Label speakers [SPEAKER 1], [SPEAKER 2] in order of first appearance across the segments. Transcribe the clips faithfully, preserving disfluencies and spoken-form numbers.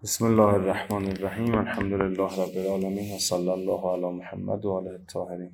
[SPEAKER 1] بسم الله الرحمن الرحیم. الحمد لله رب العالمین و صلی الله علی محمد و آله الطاهرین.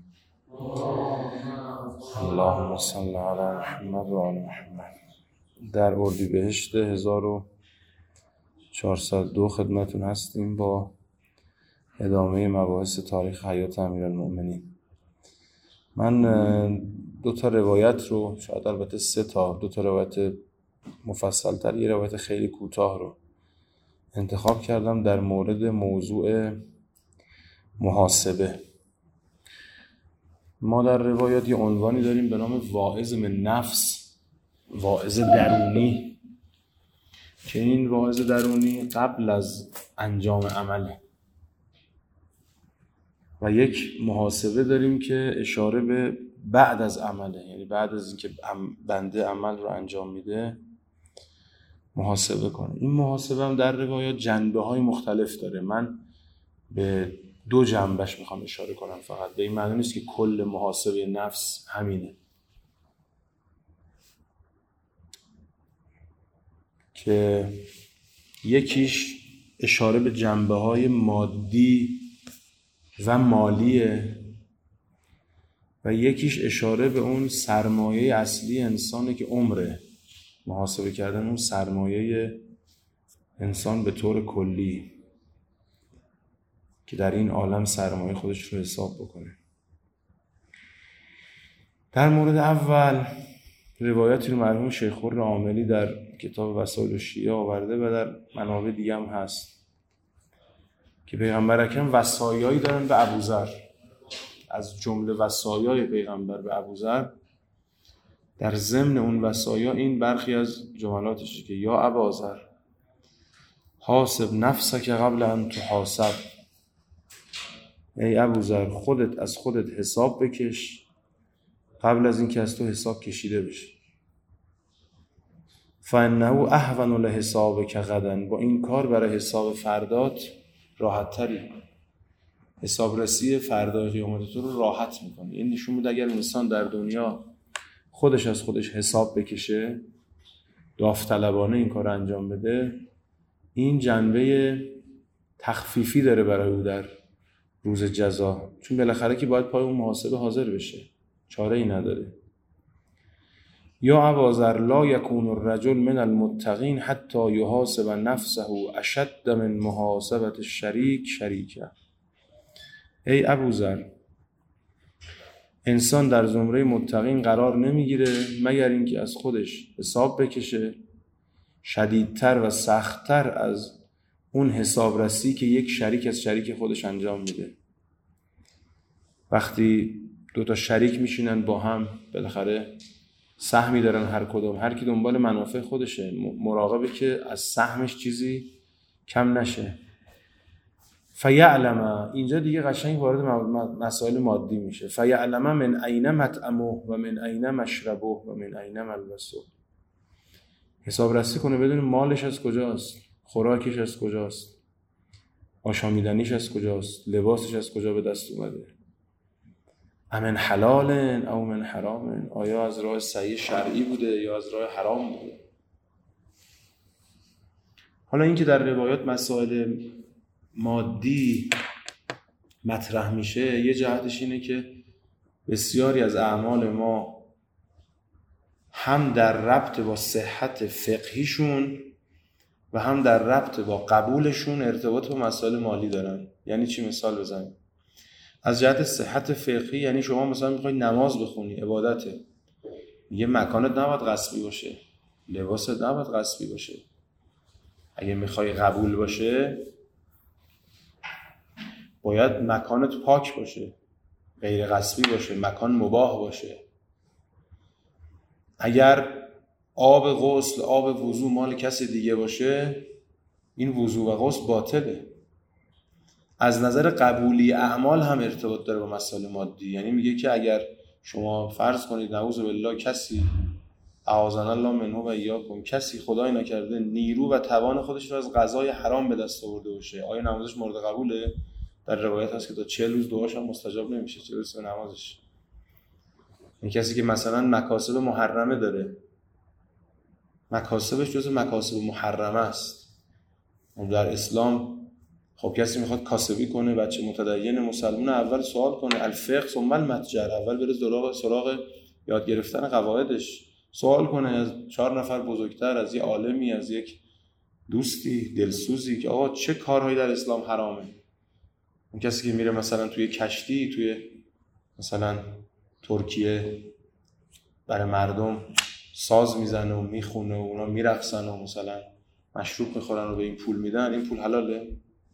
[SPEAKER 1] اللهم صل علی محمد و آل محمد. در اردیبهشت هزار و چهارصد و دو خدمتون هستیم با ادامه مباحث تاریخ حیات امیرالمؤمنین. من دو تا روایت رو، شاید البته سه تا، دو تا روایت مفصل تر، یه روایت خیلی کوتاه رو انتخاب کردم در مورد موضوع محاسبه. ما در روایات یه عنوانی داریم به نام واعظ من نفس، واعظ درونی، که این واعظ درونی قبل از انجام عمله، و یک محاسبه داریم که اشاره به بعد از عمله، یعنی بعد از اینکه بنده عمل رو انجام میده محاسبه کنه. این محاسبه هم در روایات جنبه های مختلف داره. من به دو جنبش میخوام اشاره کنم فقط، به این معنی نیست که کل محاسبه نفس همینه، که یکیش اشاره به جنبه های مادی و مالیه و یکیش اشاره به اون سرمایه اصلی انسانه که عمره. محاسبه کردن اون سرمایه انسان به طور کلی که در این عالم سرمایه خودش رو حساب بکنه. در مورد اول روایتی رو مرحوم شیخ خور عاملی در کتاب وسائل الشیعه آورده و در منابع دیگه هم هست که پیغمبر اکرم وصایایی دارن به ابوذر. از جمله وصایای پیغمبر به ابوذر، در ضمن اون وصایا این برخی از جملاتشه که یا اباذر حاسب نفسک قبل ان تحاسب، ای ابوذر خودت از خودت حساب بکش قبل از اینکه از تو حساب کشیده بشه. فانه اهون لحسابک غدا، با این کار برای حساب فردات راحت تری، حسابرسی فردای قیامت تو رو راحت میکنه. این نشون میده اگر انسان در دنیا خودش از خودش حساب بکشه، داوطلبانه این کار انجام بده، این جنبه تخفیفی داره برای او در روز جزا، چون بالاخره که باید پای اون محاسبه حاضر بشه، چاره ای نداره. یا اباذر لا یکون الرجل من المتقین حتی یحاسب نفسه اشد من محاسبه الشریک شریکه. ای ابوذر، انسان در زمره متقین قرار نمیگیره مگر اینکه از خودش حساب بکشه شدیدتر و سختتر از اون حسابرسی که یک شریک از شریک خودش انجام میده. وقتی دو تا شریک میشینن با هم، بالاخره سهمی دارن هر کدوم، هر کی دنبال منافع خودشه، مراقبه که از سهمش چیزی کم نشه. فیعلم، اینجا دیگه قشنگ وارد مسائل مادی میشه. فیعلم من این مطعمه و من این مشربه و من این ملبسه، حساب رسی کنه بدون مالش از کجاست، خوراکش از کجاست، آشامیدنیش از کجاست، لباسش از کجا به دست اومده، امن حلال او من حرام، آیا از راه صحیح شرعی بوده یا از راه حرام بوده. حالا این که در روایات مسائل مادی مطرح میشه، یه جهتش اینه که بسیاری از اعمال ما هم در ربط با صحت فقهیشون و هم در ربط با قبولشون ارتباط با مسائل مالی دارن. یعنی چی؟ مثال بزنیم. از جهت صحت فقهی، یعنی شما مثلا میخوای نماز بخونی، عبادته، یه مکانت نباید غصبی باشه، لباست نباید غصبی باشه. اگه میخوای قبول باشه باید مکانت پاک باشه، غیر غصبی باشه، مکان مباح باشه. اگر آب غسل، آب وضو مال کسی دیگه باشه، این وضو و غسل باطله. از نظر قبولی اعمال هم ارتباط داره با مسائل مادی. یعنی میگه که اگر شما فرض کنید نعوذ بالله کسی، اعاذنا الله منه و ایاکم، کسی خدای نکرده نیرو و توان خودش رو از غذای حرام به دست آورده باشه، آیا نمازش مورد قبوله؟ در روایت هست که تا چهل روز دعاش هم مستجاب نمیشه، چه برسه به نمازش. این کسی که مثلا مکاسب محرمه داره، مکاسبش جز مکاسب محرمه است، در اسلام خب کسی میخواد کاسبی کنه، بچه متدین مسلمان اول سوال کنه الفقه ثم المتجر، اول بره سراغ سراغ یاد گرفتن قواعدش، سوال کنه از چهار نفر بزرگتر، از یه عالمی، از یک دوستی دلسوزی که آقا چه کارهایی در اسلام حرامه. اون کسی که میره مثلا توی کشتی توی مثلا ترکیه برای مردم ساز میزنه و میخونه و اونا میرقصن و مثلا مشروب میخورن و به این پول میدن، این پول حلاله؟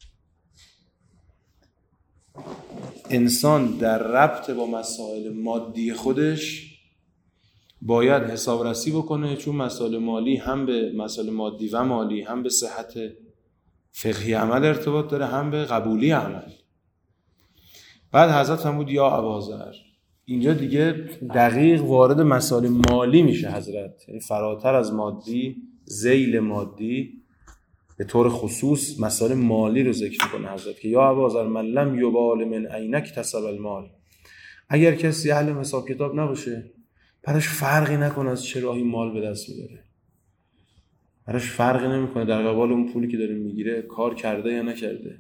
[SPEAKER 1] انسان در ربط با مسائل مادی خودش باید حسابرسی بکنه، چون مسائل مالی هم به مسائل مادی و مالی هم به صحت فقهی عمل ارتباط داره، هم به قبولی عمل. بعد حضرت فرمود یا اباذر، اینجا دیگه دقیق وارد مسائل مالی میشه حضرت، یعنی فراتر از مادی، ذیل مادی، به طور خصوص مسائل مالی رو ذکر کنه حضرت که یا اباذر من لم یبال من عین اکتسب المال. اگر کسی اهل حساب کتاب نباشه، براش فرقی نکنه از چه راهی مال به دست میاره، براش فرقی نمیکنه در قبال اون پولی که داره میگیره کار کرده یا نکرده،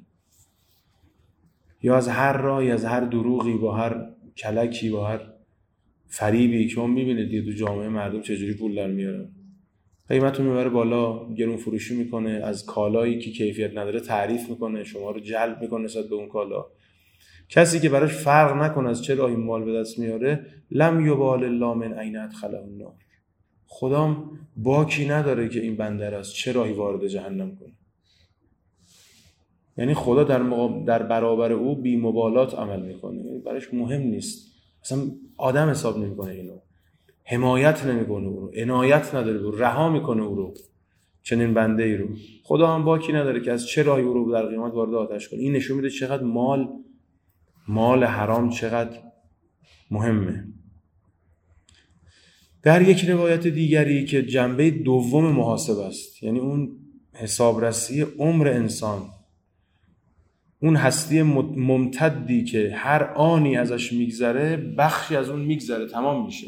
[SPEAKER 1] یا از هر راهی، از هر دروغی، با هر کلکی، با هر فریبی که ما میبینید دیگه تو جامعه مردم چجوری پول در میارن، قیمت رو میبره بالا، گرون فروشی میکنه، از کالایی که کیفیت نداره تعریف میکنه، شما رو جلب میکنه نسبت به اون کالا. کسی که براش فرق نکنه از چه راهی مال به دست میاره، لم یبال الله من عین ادخله النار، خدام باکی نداره که این بنده را از چه راهی وارد جهنم کنه. یعنی خدا در مقاب... در برابر او بی مبالات عمل میکنه، یعنی براش مهم نیست، اصلا آدم حساب نمیکنه، اینو حمایت نمیکنه، او رو عنایت نداره، او رها میکنه او رو، چنین بنده ای رو خدا هم باکی نداره که از چه راهی او رو در قیامت وارد آتش کنه. این نشون میده چقدر مال مال حرام چقدر مهمه. در یک روایت دیگری که جنبه دوم محاسبه است، یعنی اون حسابرسی عمر انسان، اون هستی ممتدی که هر آنی ازش میگذره بخشی از اون میگذره، تمام میشه،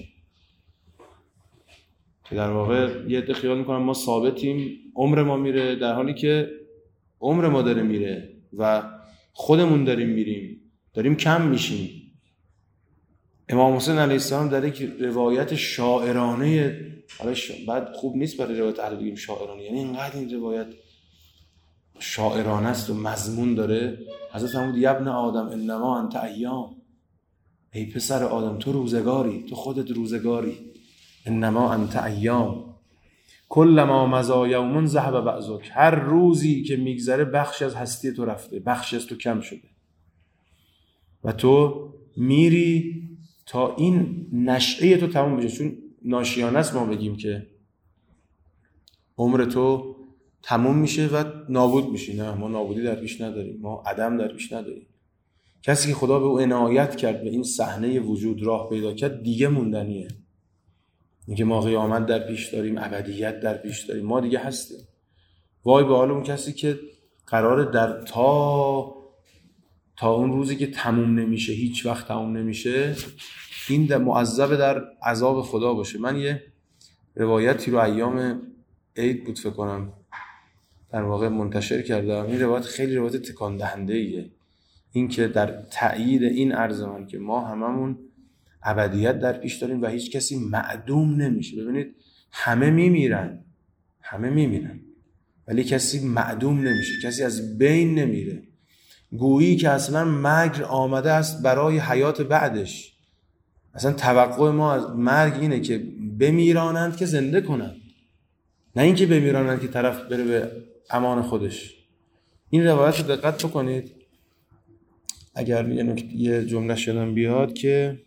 [SPEAKER 1] که در واقع یه عده خیال میکنن ما ثابتیم، عمر ما میره، در حالی که عمر ما داره میره و خودمون داریم میریم، داریم کم میشیم. امام حسین علیه السلام در یک روایت شاعرانه، بعد خوب نیست برای روایت اهل بگیم شاعرانه، یعنی اینقدر این روایت شاعرانه است و مضمون داره، حضرت فرمود یا ابن آدم انما انت ایام، ای پسر آدم تو روزگاری، تو خودت روزگاری، انما انت ایام کلما مضی یوم ذهب بعضک، هر روزی که میگذره بخشی از هستی تو رفته، بخشی از تو کم شده و تو میری تا این نشعه تو تمام بشه. چون ناشیانه است ما بگیم که عمر تو تموم میشه و نابود میشی، نه، ما نابودی در پیش نداریم، ما عدم در پیش نداریم. کسی که خدا به او عنایت کرد، به این صحنه وجود راه پیدا کرد، دیگه موندنیه. اینکه ما قیامت در پیش داریم، ابدیت در پیش داریم، ما دیگه هستیم. وای به حال اون کسی که قراره در تا تا اون روزی که تموم نمیشه، هیچ وقت تموم نمیشه، این در معذب در عذاب خدا باشه. من یه روایتی رو ایام عید بود فکر کنم در واقع منتشر کردم. این روایت خیلی روایت تکان دهنده ایه، این که در تأیید این عرض من که ما هممون ابدیت در پیش داریم و هیچ کسی معدوم نمیشه. ببینید همه میمیرن، همه میمیرن ولی کسی معدوم نمیشه، کسی از بین نمیره. گویی که اصلا مرگ آمده است برای حیات بعدش. اصلا توقع ما از مرگ اینه که بمیرانند که زنده کنند، نه اینکه بمیرانند که طرف بره به امان خودش. این روایت رو دقت بکنید. اگر یه نکته یه جمله شدن بیاد که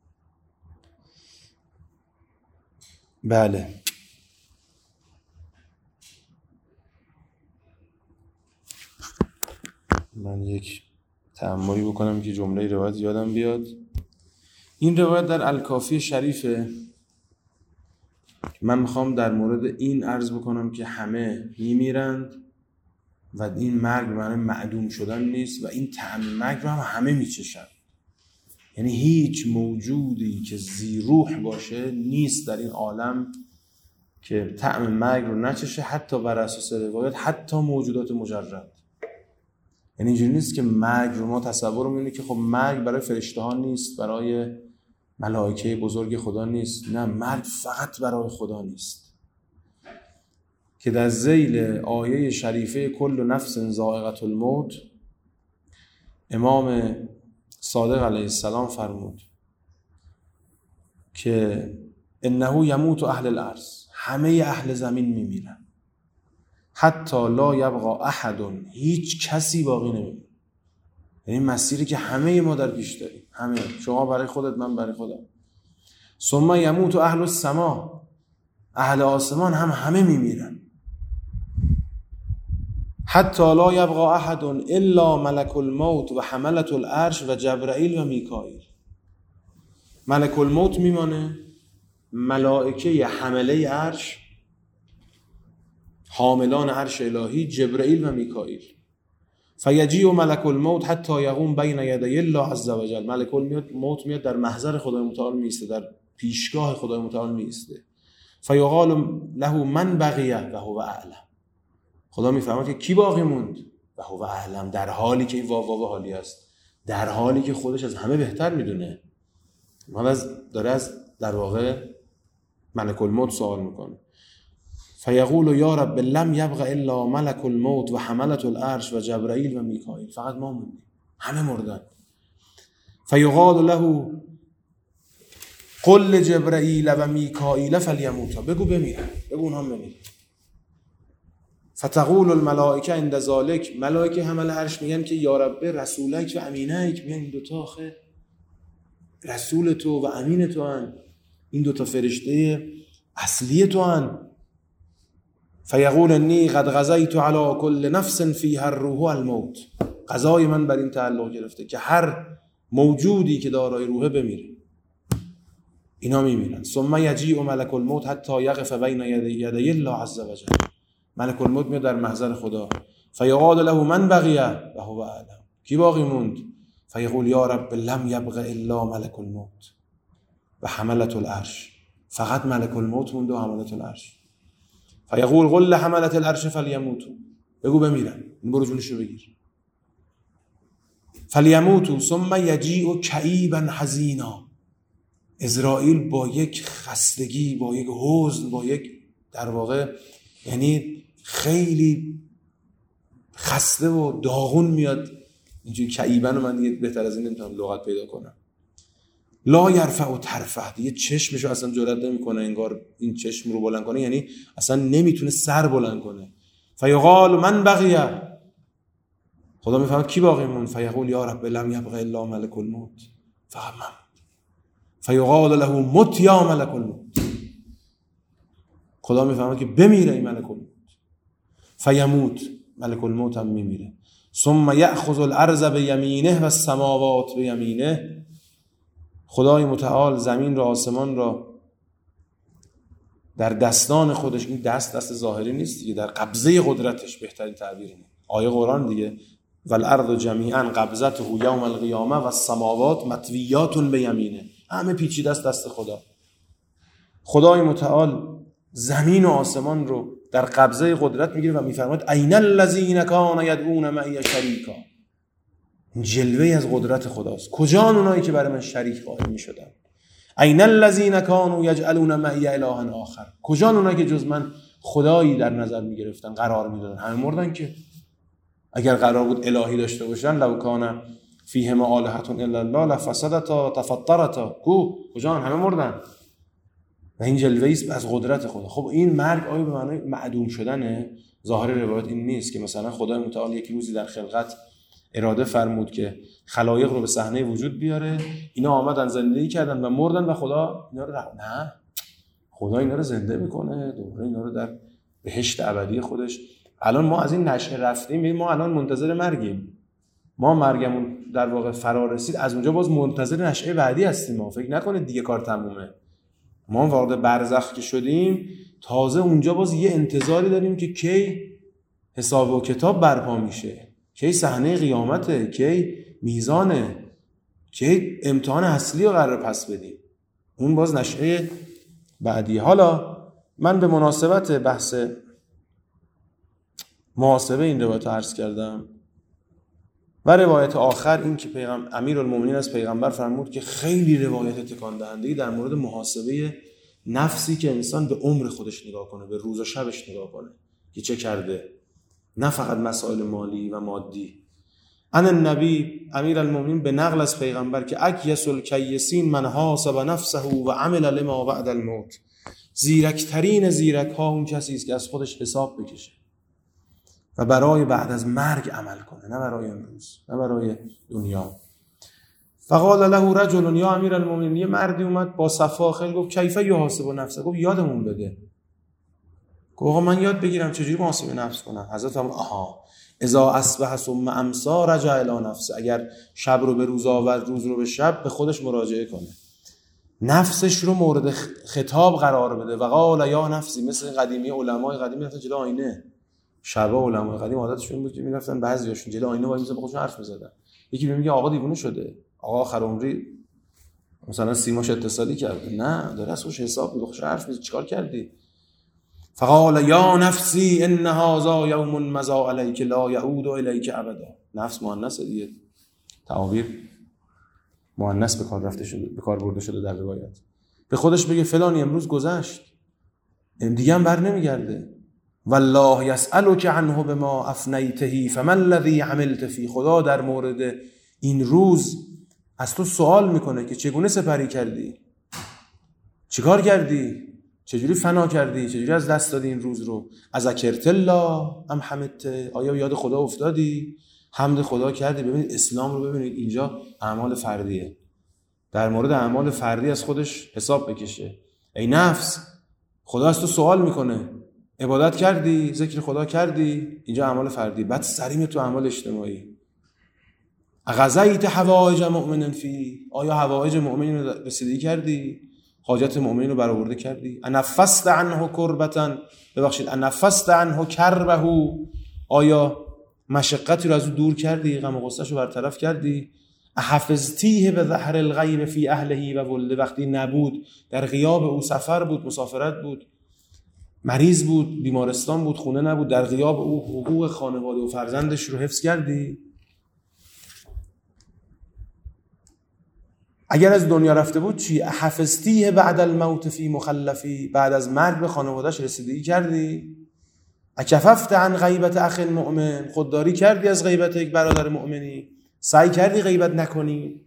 [SPEAKER 1] بله من یک تأملی بکنم که جمله روایت یادم بیاد. این روایت در الکافی شریفه. من میخوام در مورد این عرض بکنم که همه میمیرند و این مرگ معنی معدوم شدن نیست و این طعم مرگ رو هم همه میچشن. یعنی هیچ موجودی که ذی روح باشه نیست در این عالم که طعم مرگ رو نچشه، حتی بر اساس روایت حتی موجودات مجرد. یعنی اینجوری نیست که مرگ رو ما تصورمون اینه که خب مرگ برای فرشته ها نیست، برای ملائکه بزرگ خدا نیست. نه، مرگ فقط برای خدا نیست. که در ذیل آیه شریفه کل نفس ذائقة الموت امام صادق علیه السلام فرمود که انه یموت اهل الارض، همه اهل زمین میمیرن، حتی لا یبقى احد، هیچ کسی باقی نمیمونه. یعنی مسیری که همه ما در پیش داریم، همه، شما برای خودت، من برای خودم. ثم یموت اهل السما، اهل آسمان هم همه میمیرن، حتی لا یبقى احد الا ملک الموت و حملة العرش و جبرائیل و میکائیل. ملک الموت میمانه، ملائکه حمله عرش، حاملان عرش الهی، جبرائیل و میکائیل. فیجیء ملک الموت حتی یقوم بین یدی الله عز وجل. ملک الموت میاد در محضر خدای متعال میسته، در پیشگاه خدای متعال میسته. فیقال له من بقیه و هو اعلم. خدا میفهمه که کی باقی موند و هو اعلم، در حالی که این واو واو حالی است، در حالی که خودش از همه بهتر میدونه. ما از داره از در واقع ملک الموت سوال میکنه. فیقول یا رب لم یبق الا ملک الموت و حملة العرش و جبرائیل و میکائیل. فقط ما موندیم، همه مردن. فیقال له قل جبرائیل و میکائیل فلیموتا، بگو بمیرن، بگو اونها بمیرن. فتقول الملائکه عند ذلک، ملائکه حمل عرش میگن که یا رب رسولک و امینک، میگن این دوتا آخه رسول تو و امین تو هن، این دوتا فرشته اصلی تو هن. فیقول انی قد غزیت علی کل نفس فیها الروح الموت، قضای من بر این تعلق گرفته که هر موجودی که دارای روحه بمیره، اینا میمیرن. ثم یجیء ملک الموت حتی یقف بین یدی الله عز وجل. ملک الموت میاد در محضر خدا. فیقال له من بقیه و هو اعلم، کی باقی موند؟ فیقول یا رب لم یبق الا ملک الموت و حملة العرش، فقط ملک الموت موند و حملة العرش. فیقول قل حملة العرش فلیموتوا، بگو بمیرن، این برو جونشو بگیر. فلیموتوا ثم یجیء کئیبا حزینا، عزرائیل با یک خستگی، با یک حزن، با یک در واقع یعنی خیلی خسته و داغون میاد. اینجوری کئیبا رو من دیگه بهتر از این نمیتونم لغت پیدا کنم. لا یرفع طرفه، دیگه چشمشو اصلا جرئت نمیکنه انگار این چشم رو بلند کنه، یعنی اصلا نمیتونه سر بلند کنه. فیقال من بقیه، خدا میفهمه کی باقی مون. فیقول یا رب لم یبق الا ملک الموت، فقط من. فیقال له مت یا ملک الموت، خدا میفهمه که بمیره این ملک الموت. فیموت، ملک الموت هم میمیره. ثم یأخذ الارض بیمینه و السماوات بیمینه، خدای متعال زمین را، آسمان را در دستان خودش، این دست دست ظاهری نیست دیگه، در قبضه قدرتش، بهترین تعبیر اینه، آیه قرآن دیگه، والارض جمیعا قبضته یوم القیامه و السماوات مطویات بیمینه، همه پیچیده است دست خدا. خدای متعال زمین و آسمان رو در قبضه قدرت میگیره و میفرماید این الذین کانوا یدعون معی شریکا. جلوه از قدرت خداست. کجا اونایی که برای من شریک قائل میشدن؟ این الذین کانوا یجعلون معی الها آخر، کجا اونایی که جز من خدایی در نظر میگرفتن، قرار میدادن؟ همه مردن که. اگر قرار بود الهی داشته باشن لو کان فیهما آلهة الا الله لفسدتا تفطرتا، کو کجا؟ همه مردن. و این جلوه است از قدرت خدا. خب این مرگ آیا به معنای معدوم شدنه؟ ظاهر روایت این نیست که مثلا خدای متعال یک روزی در خلقت اراده فرمود که خلایق رو به صحنه وجود بیاره، اینا آمدن زندگی کردن و مردن و خدا اینا رو رفت. نه، خدا اینا رو زنده میکنه، دوباره اینا رو در بهشت ابدی خودش. الان ما از این نشأه رفتیم، ما الان منتظر مرگیم. ما مرگمون در واقع فرا رسید، از اونجا باز منتظر نشأه بعدی هستیم. ما فکر نکنید دیگه کار تمومه. ما وارد برزخ که شدیم، تازه اونجا باز یه انتظاری داریم که کی حساب و کتاب برپا میشه، کی صحنه قیامته، کی میزانه، کی امتحان اصلی رو قرار پس بدیم. اون باز نشأه بعدی. حالا من به مناسبت بحث محاسبه این روایت رو عرض کردم و روایت آخر این که پیغمبر امیرالمومنین از پیغمبر فرمود که خیلی روایت تکان دهنده‌ای در مورد محاسبه نفسی که انسان به عمر خودش نگاه کنه، به روز و شبش نگاه کنه که چه کرده، نه فقط مسائل مالی و مادی. ان النبی امیرالمومنین به نقل از پیغمبر که اکیس الکیسین من حاسب نفسه و عمل لما بعد الموت، زیرکترین زیرک ها اون کسی است که از خودش حساب بکشه و برای بعد از مرگ عمل کنه، نه برای امروز، نه برای دنیا. فقال له رجل یا امیرالمومنین، یه مردی اومد با صفا خیل گفت کیف یحاسب نفسه، گفت یادمون بده. گفت آقا من یاد بگیرم چجوری محاسبه نفس کنم. حضرت هم آها اذا اصبح ثم امسى رجع الی نفسه، اگر شب رو به روز آورد روز رو به شب، به خودش مراجعه کنه، نفسش رو مورد خطاب قرار بده. و قال یا نفسی، مثل قدیمی علمای قدیمی رفتن جلو آینه، شبا علمای قدیم عادتشون بود که میرفتن بعضیاشون جلو آینه وای میسن با خودشون حرف میزدن. یکی میگه آقا دیوونه شده، آقا آخر عمری مثلا سیماش اتصالی کرده، نه داره از خودش حساب میکنه، خودش حرف میزنه، چیکار کردی؟ فقال یا نفسی ان هذا یوم مضى علیک لا یعود الیک ابدا. نفس مؤنث دیگه، تعابیر مؤنث به کار رفته شده، به کار برده شده در روایت. به خودش بگه فلانی امروز گذشت، دیگه هم بر نمیگرده. والله یسألک عنه بما افنیته فما الذی عملت فی، خدا در مورد این روز از تو سوال میکنه که چگونه سپری کردی، چیکار کردی، چجوری فنا کردی، چجوری از دست دادی این روز رو. اذکرت الله ام حمدت، آیا یاد خدا افتادی، حمد خدا کردی. ببینید اسلام رو ببینید، اینجا اعمال فردیه، در مورد اعمال فردی از خودش حساب بکشه. ای نفس، خدا از تو سوال میکنه عبادت کردی، ذکر خدا کردی، اینجا اعمال فردی. بعد سریم تو اعمال اجتماعی، غزیت حوائج مؤمن فی، آیا حوائج مؤمنین رو رسیدگی کردی، حاجت مؤمنین رو برآورده کردی. انفست عنه کربتن، ببخشید انفست عنه کربه، آیا مشقتی رو از او دور کردی، غم و غصه‌شو رو برطرف کردی. احفظتیه به ظهر الغیب فی اهله و ولده، وقتی نبود در غیاب او، سفر بود، مسافرت بود، مریض بود، بیمارستان بود، خونه نبود، در غیاب او حقوق خانواده و فرزندش رو حفظ کردی. اگر از دنیا رفته بود چی؟ حفظتیه بعد الموت فی مخلفی، بعد از مرگ به خانواده‌اش رسیدگی کردی. اکففت عن غیبت اخ مؤمن، خودداری کردی از غیبت یک برادر مؤمنی، سعی کردی غیبت نکنی.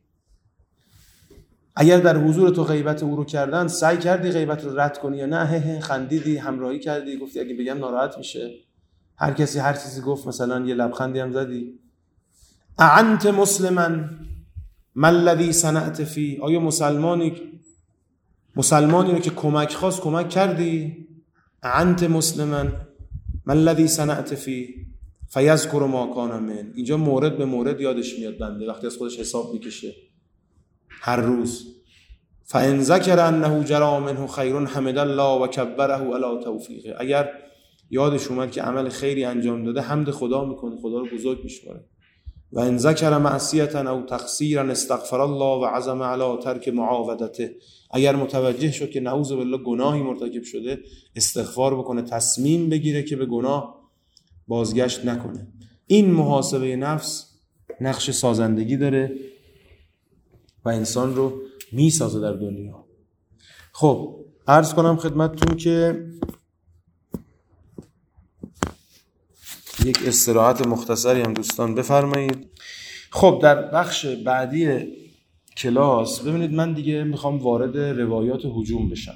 [SPEAKER 1] اگر در حضور تو غیبت او رو کردن، سعی کردی غیبت رو رد کنی یا نه؟ هه خندیدی، همراهی کردی، گفتی اگه بگم ناراحت میشه، هر کسی هر چیزی گفت، مثلا یه لبخندی هم زدی. اعنت مسلما ما الذی صنعت فی، آیا مسلمانی مسلمانی رو که کمک خواست کمک کردی؟ اعنت مسلما ما الذی صنعت فی فیذکر ما کان من، اینجا مورد به مورد یادش میاد بنده وقتی از خودش حساب میکشه هر روز. فان ذکر انه جرى منه خیر حمد الله و کبره علی توفیقه، اگر یادش اومد که عمل خیری انجام داده، حمد خدا میکنه، خدا رو بزرگ میشماره. و ان ذکر معصیتا او تقصیرا استغفر الله و عزم علی ترک معاودته، اگر متوجه شد که نعوذ بالله گناهی مرتکب شده، استغفار بکنه، تصمیم بگیره که به گناه بازگشت نکنه. این محاسبه نفس نقش سازندگی داره و انسان رو میسازه در دنیا. خب عرض کنم خدمتتون که یک استراحت مختصری هم دوستان بفرمایید. خب در بخش بعدی کلاس ببینید من دیگه میخوام وارد روایات هجوم بشم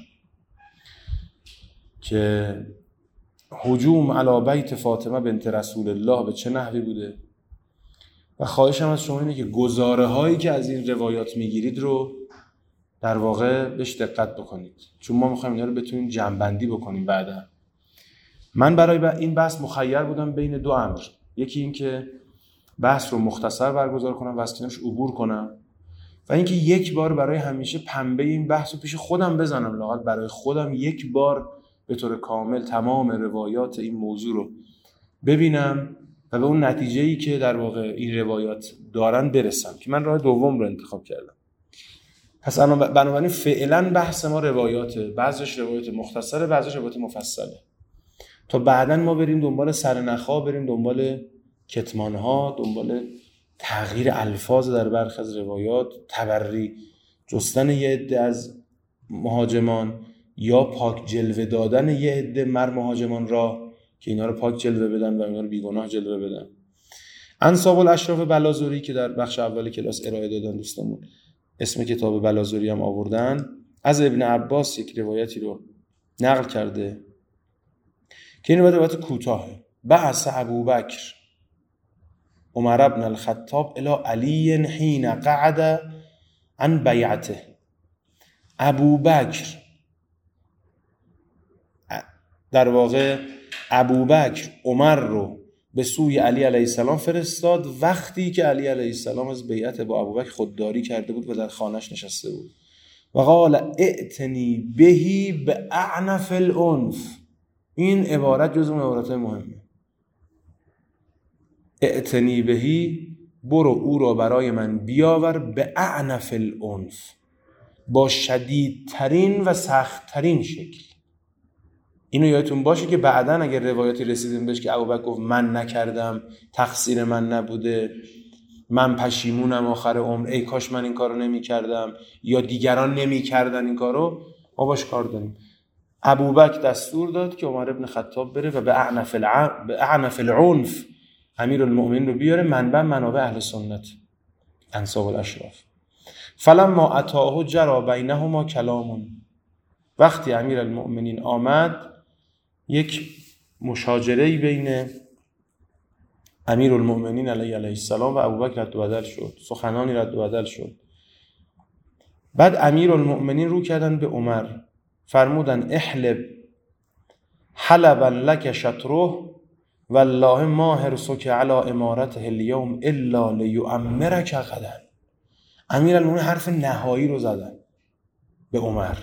[SPEAKER 1] که هجوم علی بیت فاطمه بنت رسول الله به چه نحوی بوده و خواهشم از شما اینه که گزاره هایی که از این روایات میگیرید رو در واقع بهش دقت بکنید، چون ما میخوایم اینا رو بتونیم جمع‌بندی بکنیم بعدا. من برای این بحث مخیر بودم بین دو امر، یکی این که بحث رو مختصر برگزار کنم و از کنارش عبور کنم، و اینکه یک بار برای همیشه پنبه این بحث رو پیش خودم بزنم، لااقل برای خودم یک بار به طور کامل تمام روایات این موضوع رو ببینم و به اون نتیجه‌ای که در واقع این روایات دارن برسم، که من راه دوم رو انتخاب کردم. پس بنابراین فعلا بحث ما روایاته، بعضیش روایات مختصره، بعضیش روایات مفصله، تا بعداً ما بریم دنبال سرنخا، بریم دنبال کتمانها، دنبال تغییر الفاظ در برخی از روایات، تبری جستن یه عده از مهاجمان یا پاک جلوه دادن یه عده مر مهاجمان را که اینا رو پاک جلوه بدن و اینا رو بیگناه جلوه بدن. انساب الاشراف بلازوری که در بخش اول کلاس ارائه دادن دوستمون، اسم کتاب بلازوری هم آوردن، از ابن عباس یک روایتی رو نقل کرده که این روایت کوتاهه. بعث ابوبکر عمر بن الخطاب الی علی حین قعد عن بیعته. ابوبکر در واقع ابوبکر عمر رو به سوی علی علیه السلام فرستاد وقتی که علی علیه السلام از بیعت با ابوبکر خودداری کرده بود و در خانه‌اش نشسته بود. و قال ائتنی بهی باعنف الانف. این عبارت جزو عبارات مهمه. ائتنی بهی، برو او را برای من بیاور، به اعنف الانف، با شدیدترین و سختترین شکل. اینو یادتون باشه که بعداً اگر روایاتی رسیدیم بهش که ابوبکر گفت من نکردم، تقصیر من نبوده، من پشیمونم آخر عمر، ای کاش من این کارو نمی کردم، یا دیگران نمی کردن این کارو، ما باش کار داریم. ابوبکر دستور داد که عمر ابن خطاب بره و به اعنف الع... به اعنف العنف امیرالمؤمنین رو بیاره، منبع منابع اهل سنت، انساب الاشراف. فلما اتاه جرى بینهما کلام. وقتی امیرالمؤمنین آمد یک مشاجره بین امیرالمؤمنین علیه علیه السلام و ابوبکر رد و بدل شد، سخنانی رد و بدل شد. بعد امیرالمؤمنین رو کردن به عمر، فرمودن احلب حلبا لک شطره والله ما حرصک علی امارته اليوم الا لیؤمرک غدا. امیرالمؤمنین حرف نهایی رو زدن به عمر،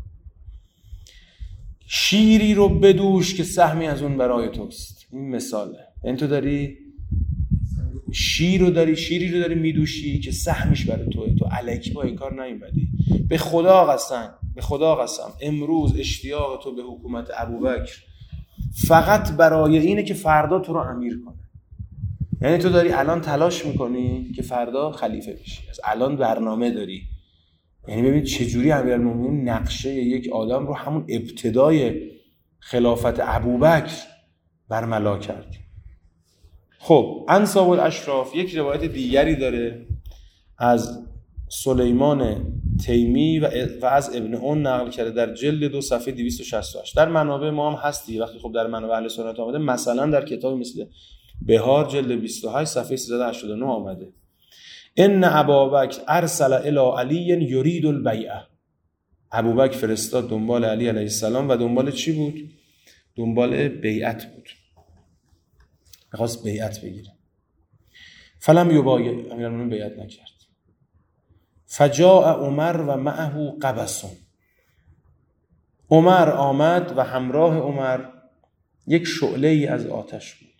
[SPEAKER 1] شیری رو بدوش که سهمی از اون برای توست. این مثاله، این تو داری شیر رو داری شیری رو داری میدوشی که سهمش برای توه، تو الکی با این کار نیومدی. به خدا قسم به خدا قسم امروز اشتیاق تو به حکومت ابوبکر فقط برای اینه که فردا تو رو امیر کنه. یعنی تو داری الان تلاش میکنی که فردا خلیفه بشی، از الان برنامه داری. یعنی ببین چجوری امیرالمومنین نقشه یک آدم رو همون ابتدای خلافت ابوبکر برملا کرد. خب انساب الاشراف یک روایت دیگری داره از سلیمان تیمی و از ابن اون نقل کرده در جلد دو صفحه دویست و شصت و هشت. در منابع ما هم هستی وقتی خب در منابع اهل سنت آمده، مثلا در کتاب مثل بهار جلد بیست و هشت صفحه سیصد و هشتاد و نه آمده ان ابابکر ارسل الی علی یرید البیعه. ابوبکر فرستاد دنبال علی علیه السلام و دنبال چی بود؟ دنبال بیعت بود، می‌خواست بیعت بگیره. فلم یبایع، امیرالمومنین بیعت نکرد. فجاء عمر و معه قبس. عمر آمد و همراه عمر یک شعله ای از آتش بود.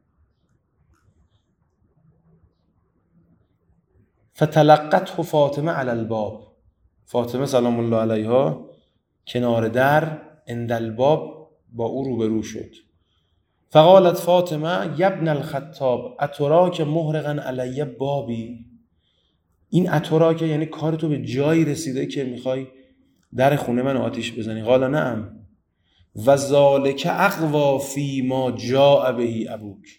[SPEAKER 1] فتلقته فاطمه علی الباب. فاطمه سلام الله علیها کنار در عند الباب با او روبرو شد. فقالت فاطمه یبن الخطاب اتراک محرقا علی بابی. این اتراک یعنی کار تو به جایی رسیده که میخوای در خونه من آتیش بزنی؟ قال نعم و ذالک اقوا فی ما جاء به ابوک.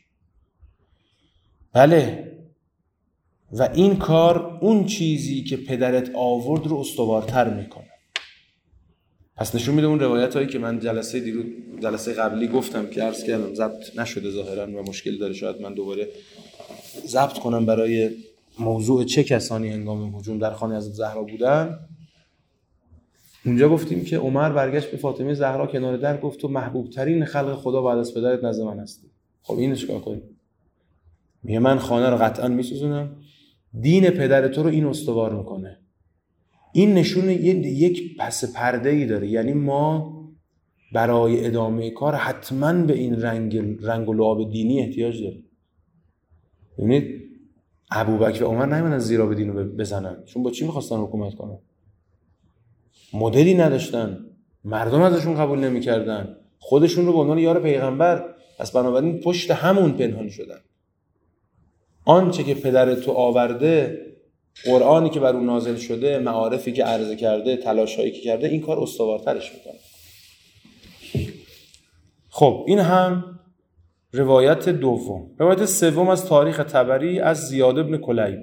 [SPEAKER 1] بله، و این کار اون چیزی که پدرت آورد رو استوارتر میکنه. پس نشون میده اون روایت هایی که من جلسه دیرو جلسه قبلی گفتم که عرض کردم ضبط نشده ظاهرا و مشکل داره، شاید من دوباره ضبط کنم برای موضوع چه کسانی هنگام هجوم در خانه حضرت زهرا بودن. اونجا گفتیم که عمر برگشت به فاطمه زهرا کنار در گفت تو محبوب ترین خلق خدا بعد از پدرت نزد من هستی. خب اینو چیکار کنیم؟ میگه من خانه رو قطعا میسوزونم، دین پدر تو رو این استوار میکنه. این نشون یک پس پرده ای داره، یعنی ما برای ادامه کار حتما به این رنگ رنگ و لعاب دینی احتیاج داریم. ببینید ابوبکر و عمر نمیدونن زیرا به دینو بزنن، چون با چی میخواستن حکومت کنن؟ مدلی نداشتن، مردم ازشون قبول نمی‌کردن، خودشون رو به عنوان یار پیغمبر، پس بنابراین پشت همون پنهان شدن. آنچه که پدر تو آورده، قرآنی که بر اون نازل شده، معارفی که عرضه کرده، تلاشایی که کرده، این کار استوارترش میکنه. خب این هم روایت دوم. روایت سوم از تاریخ طبری از زیاد بن کلیب.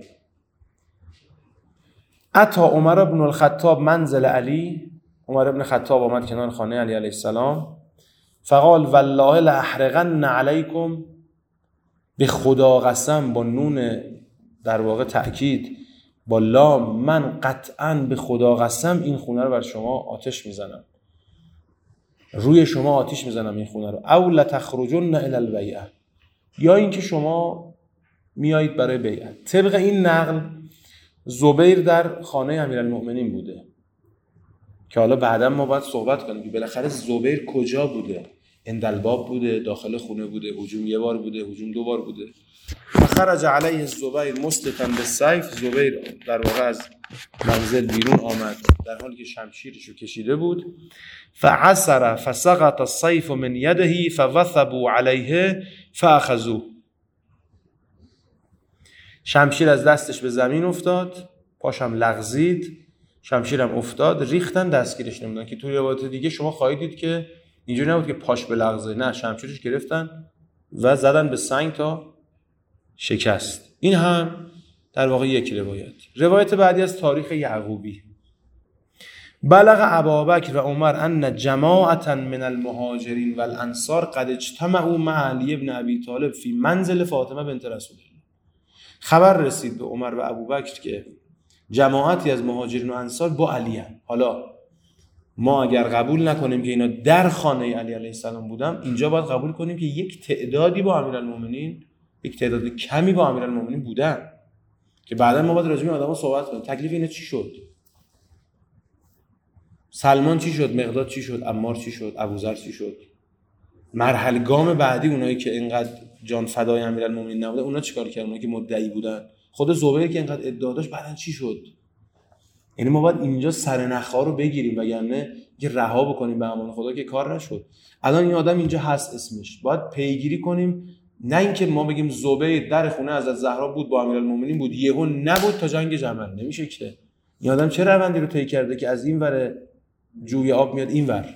[SPEAKER 1] اتا عمر بن الخطاب منزل علی، عمر بن خطاب آمد کنار خانه علی علیه السلام. فقال والله لاحرقن علیکم، به خدا قسم، با نون در واقع تأکید با لام، من قطعاً به خدا قسم این خونه رو بر شما آتش میزنم، روی شما آتش میزنم این خونه رو. او لتخرجن الی البیعه، یا اینکه شما میایید برای بیعت. طبق این نقل زبیر در خانه امیرالمؤمنین بوده که حالا بعدا ما باید صحبت کنیم که بالاخره زبیر کجا بوده. اندلباب بوده، داخل خونه بوده، هجوم یه بار بوده، هجوم دو بار بوده. خرج علیه الزبیر مستتن بالسیف، زبیر در واقع از منزل بیرون آمد در حالی که شمشیرش رو کشیده بود. فعصر فسقط السیف من یده فوثبوا علیه فاخذوه، شمشیر از دستش به زمین افتاد، پاشم لغزید، شمشیرم افتاد، ریختن، دستگیرش نمیدن. که توی روایت دیگه شما خواهید دید که اینجوری نبود که پاش به لغزه، نه، شمشیرش گرفتن و زدن به سنگ تا شکست. این هم در واقع یک روایت. روایت بعدی از تاریخ یعقوبی. بلغ ابابکر و عمر ان جماعتا من المهاجرین والانصار قد اجتمعوا مع علی بن ابی طالب فی منزل فاطمه بنت رسول الله. خبر رسید به عمر و ابوبکر که جماعتی از مهاجرین و انصار با علی هستند. حالا ما اگر قبول نکنیم که اینا در خانه علی علیه السلام بودن، اینجا باید قبول کنیم که یک تعدادی با امیرالمومنین، یک تعداد کمی با امیرالمومنین بودن که بعدا ما باید راجع به آدم‌ها صحبت کنیم. تکلیف اینا چی شد؟ سلمان چی شد؟ مقداد چی شد؟ عمار چی شد؟ ابوذر چی شد؟ مرحله گام بعدی اونایی که اینقدر جان فدای امیرالمومنین نبودن، اونا چیکار کردن؟ اونایی که مدعی بودن، خود زبیر که اینقدر ادعا داشت، بعدن چی شد؟ یعنی ما باید اینجا سرنخ‌ها رو بگیریم، وگرنه که رها بکنیم به امان خدا که کار نشد. الان این آدم اینجا هست اسمش، باید پیگیری کنیم، نه اینکه ما بگیم زبیر در خونه حضرت زهرا بود، با امیرالمومنین بود، یهو نبود تا جنگ جمل. نمیشه که. این آدم چه روندی رو طی کرده که از این ور جوی آب میاد این ور.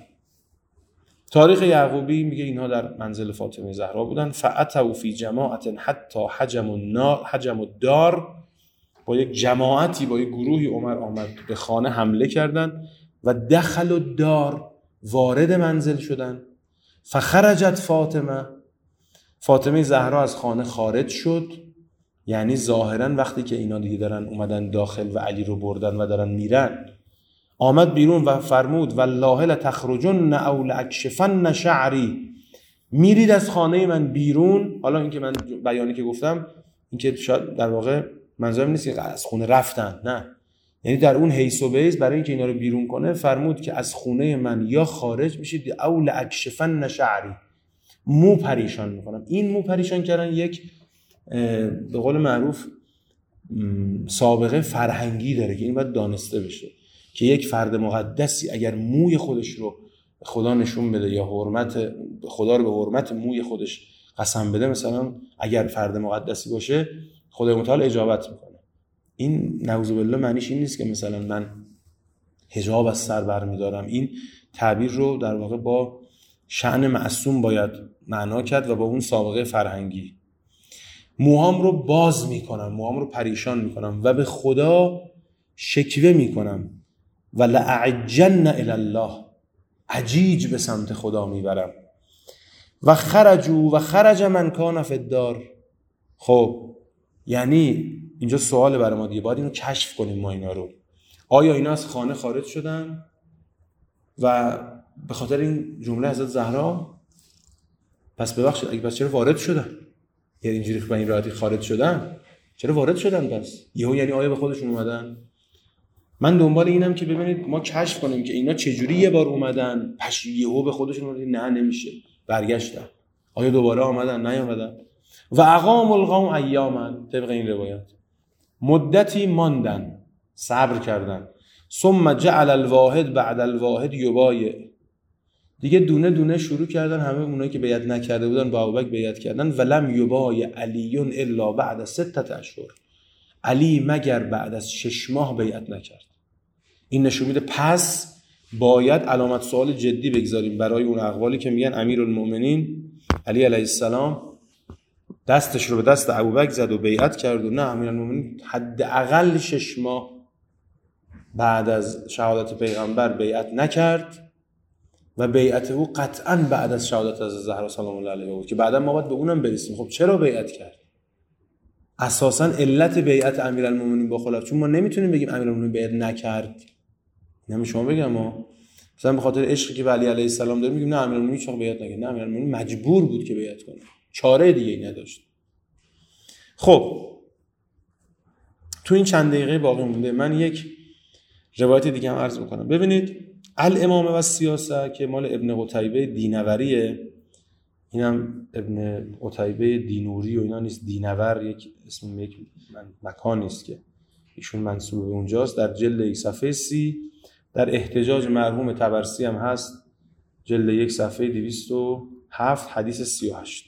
[SPEAKER 1] تاریخ یعقوبی میگه اینها در منزل فاطمه زهرا بودن. فاتوا فی جماعت حتی حجم النار حجم الدار، با یک جماعتی، با یک گروهی عمر آمد به خانه حمله کردند و دخل الدار، وارد منزل شدن. فخرجت فاطمه، فاطمه زهرا از خانه خارج شد، یعنی ظاهرا وقتی که اینا دیگه دارن اومدن داخل و علی رو بردن و دارن میرن، آمد بیرون و فرمود والله لتخرجن او لاکشفن شعری، میرید از خانه من بیرون. حالا این که من بیانی که گفتم این که شاید در واقع منظورم نیست که از خونه رفتن، نه، یعنی در اون حیث و بیس برای اینکه اینا رو بیرون کنه فرمود که از خونه من یا خارج میشید او لاکشفن شعری، مو پریشان میکنم. این مو پریشان کردن یک به قول معروف سابقه فرهنگی داره که این باید دانسته بشه که یک فرد مقدسی اگر موی خودش رو خدا نشون بده یا حرمت خدا رو به حرمت موی خودش قسم بده، مثلا اگر فرد مقدسی باشه خدای متعال اجابت میکنه. این نعوذ بالله معنیش این نیست که مثلا من حجاب از سر برمیدارم. این تعبیر رو در واقع با شأن معصوم باید معنا کرد و با اون سابقه فرهنگی. موهام رو باز میکنم، موهام رو پریشان میکنم و به خدا شکوه میکنم و لأعجن الی الله، عجیج به سمت خدا میبرم. و خرجوا و خرج من کان فی الدار. خب یعنی اینجا سوال برای ما دیگه، باید اینو کشف کنیم ما اینا رو. آیا اینا از خانه خارج شدن و به خاطر این جمله حضرت زهرا؟ پس ببخشید اگه پس چرا وارد شدن؟ یعنی اینجوری به این راحتی خارج شدن؟ چرا وارد شدن پس؟ یهو یعنی آیا به خودشون اومدن؟ من دنبال اینم که ببینید ما کشف کنیم که اینا چجوری یه بار اومدن پس یهو به خودشون اومدن. نه نمیشه، برگشتن. آیا دوباره آمدن؟ نیامدن. و اقام القوم ایاما، طبق این روایت مدتی ماندن، صبر کردن. ثم جعل الواحد بعد الواحد یبایع. دیگه دونه دونه شروع کردن همه اونایی که بیعت نکرده بودن با ابوبکر بیعت کردن. ولم یبایع علی الا بعد سته اشهر. علی مگر بعد از شش ماه بیعت نکرد. این نشون میده پس باید علامت سوال جدی بگذاریم برای اون اقوالی که میگن امیرالمومنین علی علیه السلام دستش رو به دست ابوبکر زد و بیعت کرد و نه، امیرالمومنین حداقل شش ماه بعد از شهادت پیغمبر بیعت نکرد و بیعت او قطعاً بعد از شهادت از زهرا سلام الله علیها بود که بعدا ما باید به اونم برسیم. خب چرا بیعت کرد؟ اساساً علت بیعت امیرالمومنین با خلفا، چون ما نمیتونیم بگیم امیرالمومنین بیعت نکرد. نمی شما بگم ما مثلا به خاطر عشقی که به علی علیه السلام داره میگیم نه امیرالمومنین چرا بیعت نکرد؟ نه، امیرالمومنین مجبور بود که بیعت کنه، چاره دیگه ای نداشت. خب تو این چند دقیقه باقی مونده من یک روایت دیگه هم عرض میکنم. ببینید الامامه و سیاسه که مال ابن قتیبه دینوریه، اینم ابن قتیبه دینوری و اینا نیست، دینور یک اسم یک مکان نیست که ایشون منسوب به اونجاست. در جلد یک صفحه سی در احتجاج مرحوم طبرسی هم هست، جلد یک صفحه دویست و هفت حدیث سی و هشت.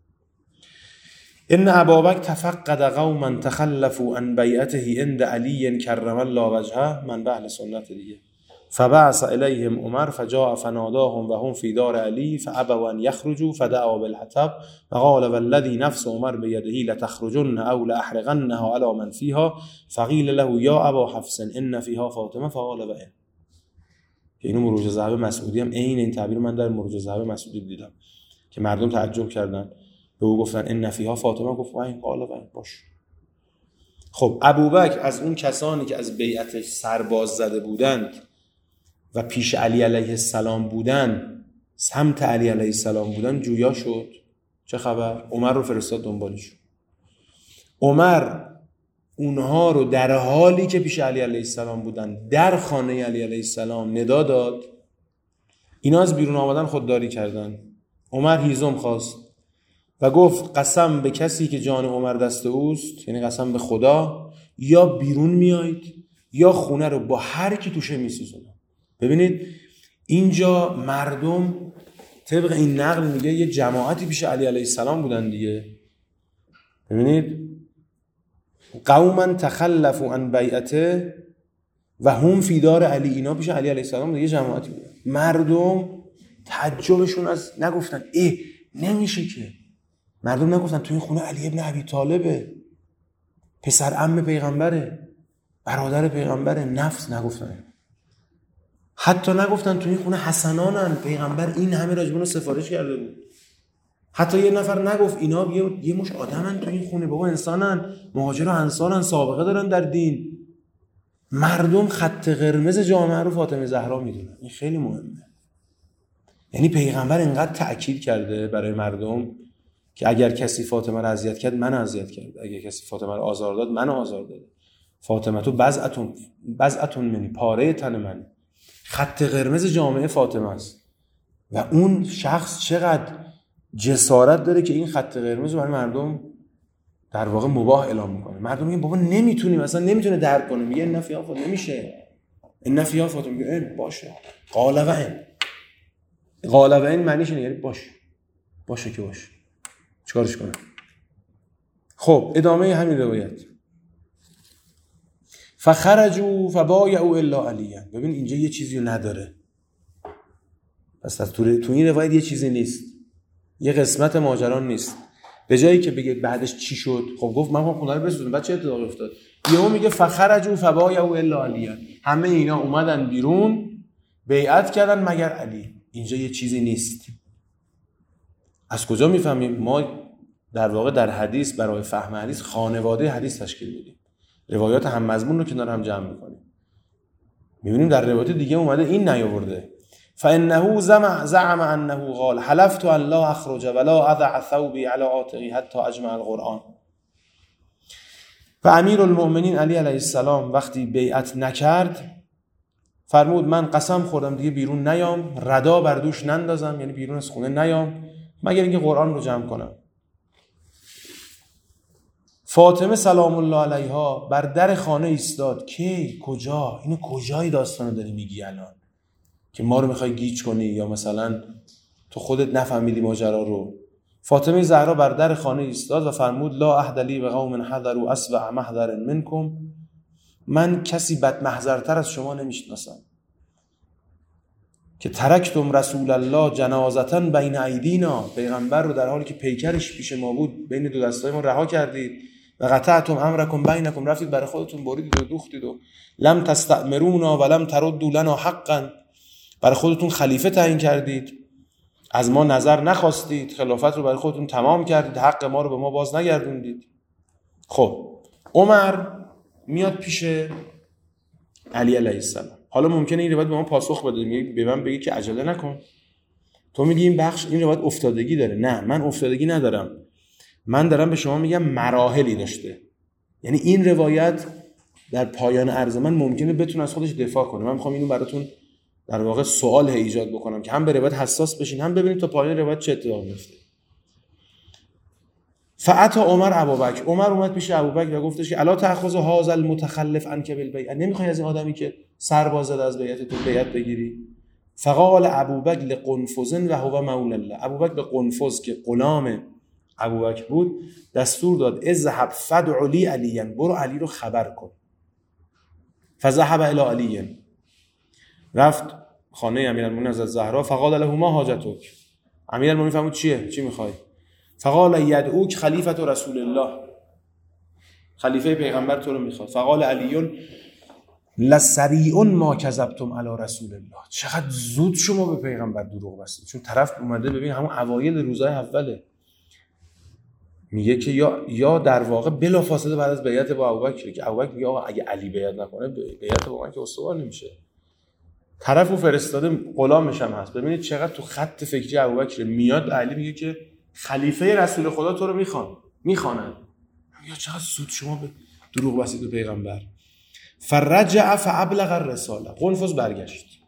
[SPEAKER 1] ان ابابکر تفقد قوما تخلفوا عن بیعته عند علی کرم الله وجهه، من به اهل سنت دیگه. فبعث الیهم عمر فجاء فناداهم وهم فی دار علی فابوا ان یخرجوا فدعوا بالحطب وقال والذی نفس عمر بیده لتخرجن او لاحرقنها على من فيها فقیل له یا ابا حفص ان فيها فاطمه فقال و ان. که اینو مروج ذهب مسعودی هم عین این تعبیر من در مروج ذهب مسعودی دیدم که مردم تعجب کردن، به او گفتن ان فیها فاطمه، گفت و این قال و این باش. خب ابوبکر از اون کسانی که از بیعتش سرباز زده بودند و پیش علی علیه السلام بودن، سمت علی علیه السلام بودن، جویا شد. چه خبر؟ عمر رو فرستاد دنبالش. عمر اونها رو در حالی که پیش علی علیه السلام بودن در خانه علی علیه السلام ندا داد. اینا از بیرون آمدن خودداری کردن. عمر هیزم خواست و گفت قسم به کسی که جان عمر دست اوست، یعنی قسم به خدا، یا بیرون میایید یا خونه رو با هر کی توشه میسوزونم. ببینید اینجا مردم طبق این نقل میگه یه جماعتی پیش علی علیه السلام بودن دیگه. ببینید قوما تخلفوا عن بیعته و هم فی دار علی، اینا پیش علی علیه السلام دیگه جماعتی بودن. مردم تعجبشون از نگفتن اه نمیشه که، مردم نگفتن تو این خونه علی ابن ابی طالبه، پسر عم پیغمبره، برادر پیغمبره، نفس نگفتن. حتی نگفتن تو این خونه حسنانن، پیغمبر این همه راجبون رو سفارش کرده بود. حتی یه نفر نگفت اینا یه, یه مش آدمن تو این خونه، بابا انسانن، مهاجر و انصارن، سابقه دارن در دین. مردم خط قرمز جامعه رو فاطمه زهرا میدونن. این خیلی مهمه. یعنی پیغمبر اینقدر تأکید کرده برای مردم که اگر کسی فاطمه رو اذیت کرد من اذیت کرد، اگر کسی فاطمه رو آزار داد من آزار داد. فاطمه تو بضعتون بضعتون منی، پاره تن من. خط قرمز جامعه فاطمه است و اون شخص چقدر جسارت داره که این خط قرمز رو برای مردم در واقع مباح اعلام میکنه. مردم میگن بابا نمیتونیم، مثلا نمیتونه درک کنه، میگه نه فیها فاطمه نمیشه، این فیها فاطمه، میگه این باشه قال و این قال و این معنیش اینه، یعنی باشه باشه که باشه، چیکارش کنه. خب ادامه همین روایت فخرجوا فبايعوا الا عليا. ببین اینجا یه چیزی نداره، پس تو تو این روایت یه چیزی نیست، یه قسمت ماجران نیست. به جایی که بگه بعدش چی شد، خب گفت من خونه رو بسوزون، بعد چه اتفاقی افتاد؟ یهو میگه فخرجوا فبايعوا الا عليا، همه اینا اومدن بیرون بیعت کردن مگر علی. اینجا یه چیزی نیست. از کجا میفهمیم؟ ما در واقع در حدیث برای فهم حدیث خانواده حدیث تشکیل میدیم، روایات هم مضمون رو کنار هم جمع میکنیم. میبینیم در روایات دیگه اومده این نیاورده فانه زعم زعم انه قال حلفت ان لا اخرج ولا اضع ثوبي على عاتقي حتى اجمع القرآن. و امیرالمؤمنین علی علیه السلام وقتی بیعت نکرد فرمود من قسم خوردم دیگه بیرون نیام، ردا بر دوش نندازم، یعنی بیرون از خونه نیام مگر اینکه قرآن رو جمع کنم. فاطمه سلام الله علیها بر در خانه ایستاد. کی؟ کجا؟ اینو کجای داستانو داری میگی الان که ما رو میخوای گیج کنی یا مثلا تو خودت نفهمیدی ماجرا رو؟ فاطمه زهرا بر در خانه ایستاد و فرمود لا احد لی بقوم حضروا اسوأ محضر منکم، من کسی بد محضرتر از شما نمیشناسم که ترکتم رسول الله جنازتا بین ایدینا، پیغمبر رو در حالی که پیکرش پیش ما بود بین دو دستای ما رها کردید. و قطعتم امرکم بینکم، رفتید برای خودتون بریدید و دوختید و لم تستأمرونا ولم تردوا لنا حقا، برای خودتون خلیفه تعیین کردید، از ما نظر نخواستید، خلافت رو برای خودتون تمام کردید، حق ما رو به ما باز نگردوندید. خب عمر میاد پیش علی علیه السلام. حالا ممکنه این روایت به ما پاسخ بده، میگه به من بگی که عجله نکن، تو میگی این بخش این روایت افتادگی داره. نه، من افتادگی ندارم، من دارم به شما میگم مراحلی داشته. یعنی این روایت در پایان عرض من ممکنه بتونه از خودش دفاع کنه. من میخوام اینو براتون در واقع سوال ایجاد بکنم که هم به روایت حساس بشین، هم ببینید تا پایان روایت چه اتفاقی میفته. فاتا عمر ابوبکر، عمر اومد پیش ابوبکر و گفتش که الا تأخذ هذا المتخلف عنک بالبیعه، نمیخوای از این آدمی که سرباز زده از بیعت تو بیعت بگیری؟ فقال ابوبکر لقنفذ و هو مولى الله، ابوبکر به قنفذ که غلام ابوبکر بود دستور داد اذهب فدع لی علی، برو علی رو خبر کن. فذهب الی علی، رفت خانه امیرالمومنین حضرت زهرا. فقال له ما حاجتک، امیرالمومنین فرمود چیه؟ چی میخوای؟ فقال یدعوک خلیفه رسول الله، خلیفه پیغمبر تو رو میخواد. فقال علی لسریع ما کذبتم علی رسول الله، چقدر زود شما به پیغمبر دروغ بستید. چون طرف اومده ببین همون اوایل روزهای اوله میگه که یا یا در واقع بلافاصله بعد از بیعت با ابوبکر که ابوبکر میگه آقا اگه علی بیعت نکنه بیعت با من که استوار نمیشه. طرفو فرستاده غلامش هم هست. ببینید چقدر تو خط فکری ابوبکر میاد علی میگه که خلیفه رسول خدا تو رو میخوان میخوانن. یا چقدر زود شما به دروغ بستید به پیغمبر. فرجع فابلغ الرساله، قنفذ برگشت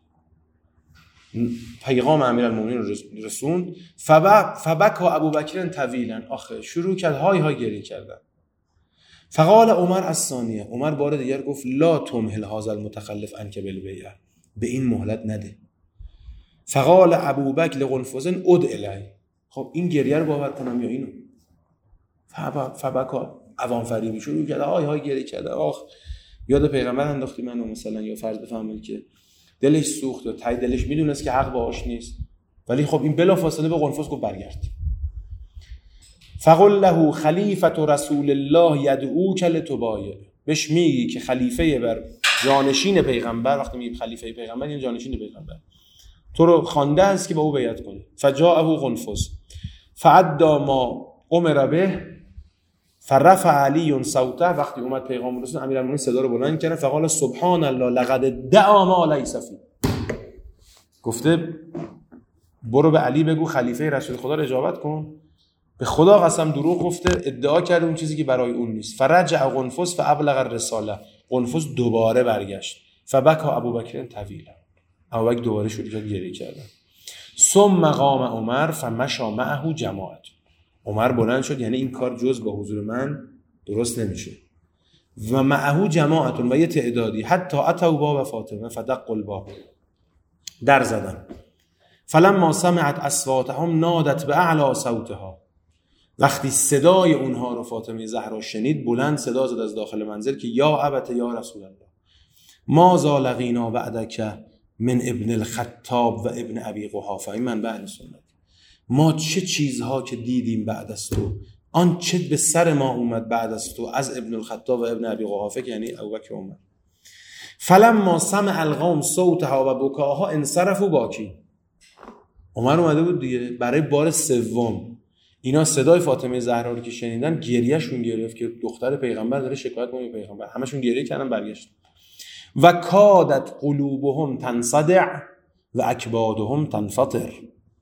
[SPEAKER 1] پیغام امیرالمومنین رو رسوند. فبکا ابوبکر طویلا، آخه شروع کرد های های گریه کردن. فقال عمر الثانیه، عمر بار دیگر گفت لا تمهل هذا المتخلف عنک بالبیعه، به این مهلت نده. فقال ابوبکر لقنفذ اد الی، خب این گریه رو باور کنم یا اینو؟ فبکا عوام فریبی شروع کرد های های گریه کرده. آخ یاد پیغمبر انداختی منو مثلا، یا فرض بفهمید که دلش سوخت و تای دلش میدونست که حق باهاش نیست، ولی خب این بلافاصله به قنفذ گفت برگرد. فقل له خلیفه رسول الله یدعوک لتبایع، بهش میگی که خلیفه بر جانشین پیغمبر، وقتی میگه خلیفه پیغمبر یعنی جانشین پیغمبر، تو رو خوانده است که با او بیعت کنی. فجاءه قنفذ فعدا ما امر به فرفع علی صوته، وقتی اومد پیغام رسول امیرالمومنین صدا رو بلند کرد. فقال سبحان الله لقد دعا ما لیس فی، گفته برو به علی بگو خلیفه رسول خدا رو اجابت کن. به خدا قسم دروغ گفته، ادعا کرده اون چیزی که برای اون نیست. فرجع قنفذ فابلغ الرساله، قنفذ دوباره برگشت. فبکا ابوبکر طویلا، ابوبکر دوباره شروع کرد گریه کردن. ثم قام عمر فمشى معه جماعت، عمر بلند شد، یعنی این کار جز با حضور من درست نمیشه. و معه جماعت، و یه تعدادی، حتی اتوا باب فاطمه فدق الباب، در زدن. فلما سمعت اصواتهم نادت باعلی صوتها، وقتی صدای اونها رو فاطمه زهرا شنید بلند صدا زد از داخل منزل که یا ابت یا رسول الله ما زالقینا بعدک من ابن الخطاب و ابن ابی قحافه. این منبع اهل سنت، ما چه چیزها که دیدیم بعد از تو، آن چه به سر ما اومد بعد از تو از ابن الخطاب و ابن ابی قحافه که یعنی ابوبکر و عمر. فلما سمع القوم صوتها و بکاها انصرفوا باکی، عمر اومده بود دیگه برای بار سوم، اینا صدای فاطمه زهرا رو که شنیدن گریهشون گرفت که دختر پیغمبر داره شکایت میکنه پیغمبر، همشون گریه کردن برگشتن. و کادت قلوبهم تنصدع و اکبادهم تنفطر،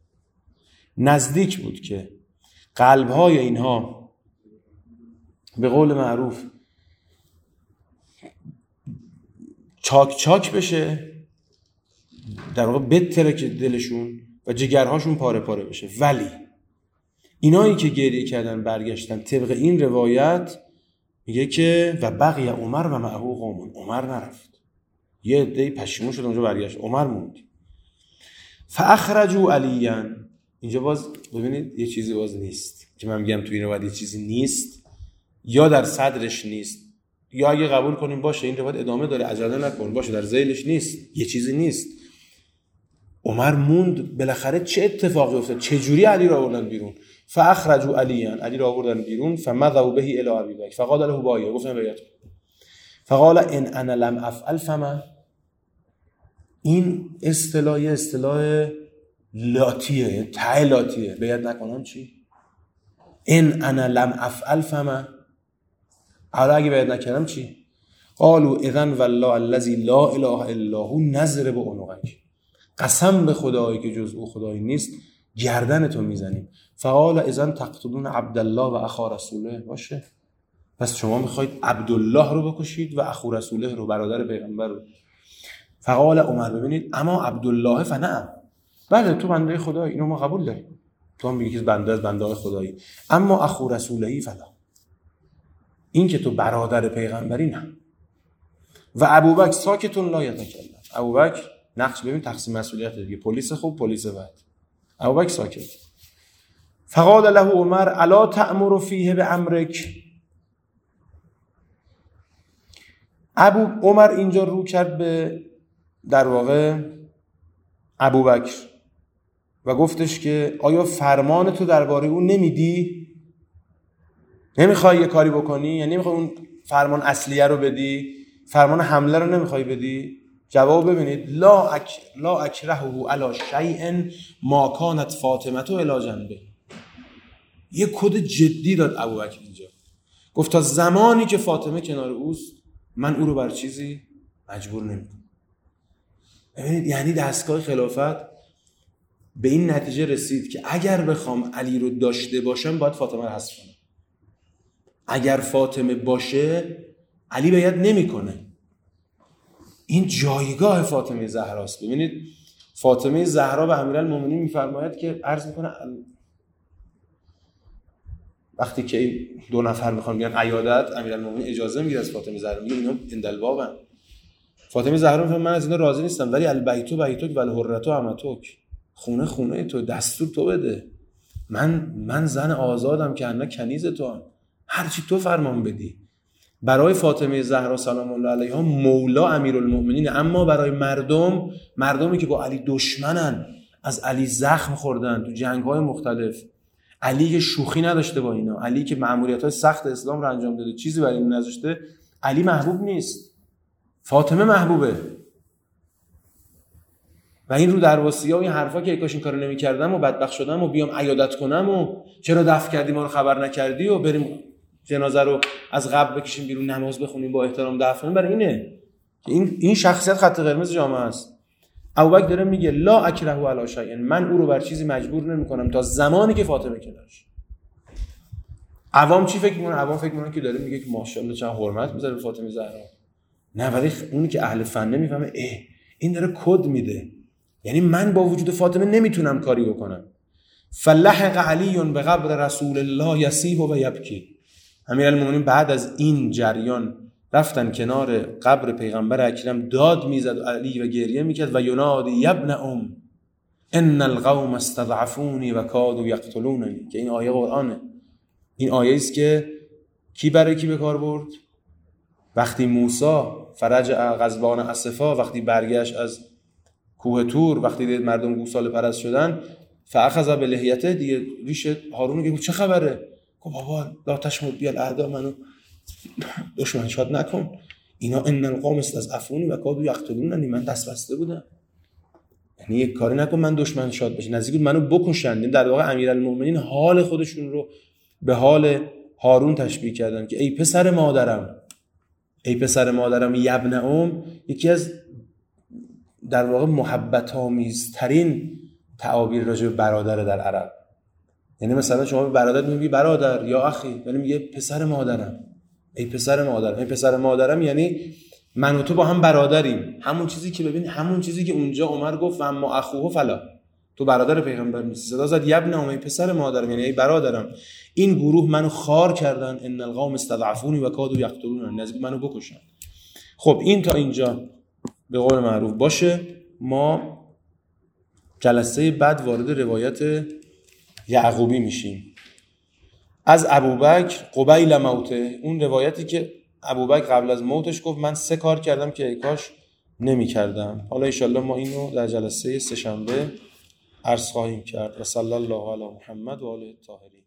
[SPEAKER 1] نزدیک بود که قلب‌های اینها به قول معروف چاک چاک بشه، در واقع بتره که دلشون و جگرهاشون پاره پاره بشه. ولی اینایی که گریه کردن برگشتن طبق این روایت میگه که و بقی عمر و معه قوم، عمر نرفت، یه عده پشیمون شد اونجا برگشت، عمر موند. فاخرجوا علیا، اینجا باز ببینید یه چیزی باز نیست که من میگم تو این روایت یه چیزی نیست، یا در صدرش نیست، یا اگه قبول کنیم باشه این روایت ادامه داره عجله نکن باشه در ذیلش نیست، یه چیزی نیست. عمر موند، بالاخره چه اتفاقی افتاد؟ چه جوری علی را آوردن بیرون؟ فاخرجوا علیا، علی را آوردن بیرون. فمضوا به الی ابی بکر فقال له بایع، گفتن بیعت. فقال ان انا لم افعل فما، این اصطلاح اصطلاح لاتیه، ته لاتیه، بیعت نکنم چی؟ ان انا لم افعل فما، حالا اگه بیعت نکردم چی؟ قالوا اذن والله الذی لا اله الا هو نضرب عنقک، قسم به خدایی که جز او خدایی نیست گردنتو میزنیم. فقال اذن تقتلون عبدالله و اخا رسوله، باشه پس شما میخواید عبدالله رو بکشید و اخو رسوله رو، برادر پیغمبر رو. فقال عمر، ببینید اما عبدالله فنعم، بله تو بنده خدایی، اینو ما قبول داریم، تو هم میگی که بنده از بنده خدایی، اما اخو رسولهی فلا، این که تو برادر پیغمبری نه. و ابوبکر ساکتون لا یتکلم، ابوبکر نقش، ببین تقسیم مسئولیت دیگه، پلیس خوب پلیس بد، ابوبکر ساکت. فقال له عمر الا تأمر فیه بامرک، ابو عمر اینجا رو کرد به در واقع ابوبکر و گفتش که آیا فرمان تو درباره اون نمیدی؟ نمیخوای یه کاری بکنی؟ یعنی نمیخوای اون فرمان اصلیه رو بدی؟ فرمان حمله رو نمیخوای بدی؟ جواب ببینید، لا اک لا اکرهه علی شیء ما کانت فاطمه الی جنبه. یه کد جدی داد ابوبکر اینجا، گفت تا زمانی که فاطمه کنار اوست من او رو بر چیزی مجبور نمیکنم. ببینید یعنی دستگاه خلافت به این نتیجه رسید که اگر بخوام علی رو داشته باشم باید فاطمه رو حذف کنم، اگر فاطمه باشه علی بیعت نمیکنه. این جایگاه فاطمه زهراست. ببینید فاطمه زهرا به امیرالمومنین میفرماید که عرض میکنه وقتی که دو نفر میخوان بیان عیادت، امیرالمومنین اجازه میگیره از فاطمه زهرا، میگه اینا اندلبابن. فاطمه زهرا میگه من از اینا راضی نیستم، ولی البیت بیتک و الحرة امتک، خونه خونه تو، دستور تو بده، من من زن آزادم که انا کنیز تو هم، هر چی تو فرمان بدی. برای فاطمه زهرا سلام الله علیها مولا امیرالمومنین، اما برای مردم، مردمی که با علی دشمنن، از علی زخم خوردن تو جنگ‌های مختلف، علی که شوخی نداشته با اینا، علی که مأموریت‌های سخت اسلام رو انجام داده، چیزی برای این نذاشته، علی محبوب نیست، فاطمه محبوبه. و این رو درواسی ها و این حرفا که کاش این کارو نمی‌کردم و بدبخت شدم و بیام عیادت کنم و چرا دفع کردی ما رو خبر نکردی و بریم جنازه رو از قبر بکشیم بیرون نماز بخونیم با احترام دفن کنیم، برای اینه که این این شخصیت خط قرمز جامعه است. ابوبکر داره میگه لا اکره علی شیء، من او رو بر چیزی مجبور نمی‌کنم تا زمانی که فاطمه کنارش. عوام چی فکر می‌کنن؟ عوام فکر می‌کنن که داره میگه که ماشاءالله چه حرمت می‌ذاره به فاطمه زهرا. نه، ولی اونی که اهل فن میفهمه اه این داره کد میده، یعنی من با وجود فاطمه نمیتونم کاری بکنم. فلحق علی بقبر رسول الله یصیح و یبکی، امیرالمومنین بعد از این جریان رفتن کنار قبر پیغمبر اکرم، داد میزد علی و گریه میکرد و ینادی ابن ام ان القوم استضعفونی و کادوا یقتلوننی، که این آیه قرآنه. این آیه است که کی برای کی به کار برد؟ وقتی موسی فرج غضبان اسفا، وقتی برگشت از کوه تور، وقتی دید مردم گوساله پرست شدن، فاخذ بلحیته، دیگه ریش هارون گفت چه خبره؟ گفت بابا لا تشمت بی الاعداء، منو دشمن شاد نکن، اینا ان القوم استضعفونی و کادوا یقتلوننی، من دست بسته بودم، یعنی یک کاری نکن من دشمن شاد بشه، نزدیک بود منو بکشن. در واقع امیرالمومنین حال خودشون رو به حال هارون تشبیه کردن که ای پسر مادرم، ای پسر مادرم یبن ام، یکی از در واقع محبت آمیزترین تعابیر راجع به برادر در عرب. یعنی مثلا شما به برادر میگی برادر یا اخی، ولی میگه پسر مادرم، ای پسر مادرم. ای پسر مادرم یعنی من و تو با هم برادریم، همون چیزی که ببین همون چیزی که اونجا عمر گفت و اما اخوه فلا، تو برادر پیغمبر نیستی. صدا زد یبن ام، ای پسر مادرم، یعنی ای برادرم، این گروه منو خار کردن، ان القوم استضعفونی و کادوا یقتلوننی، نزدیک منو بکشن. خب این تا اینجا به قول معروف باشه. ما جلسه بعد وارد روایت یعقوبی میشیم از ابوبکر قبیل موته، اون روایتی که ابوبکر قبل از موتش گفت من سه کار کردم که ای کاش نمی کردم. حالا انشالله ما اینو در جلسه سه شنبه عرض خواهیم کرد. و صلی الله علی محمد و آله الطاهرین.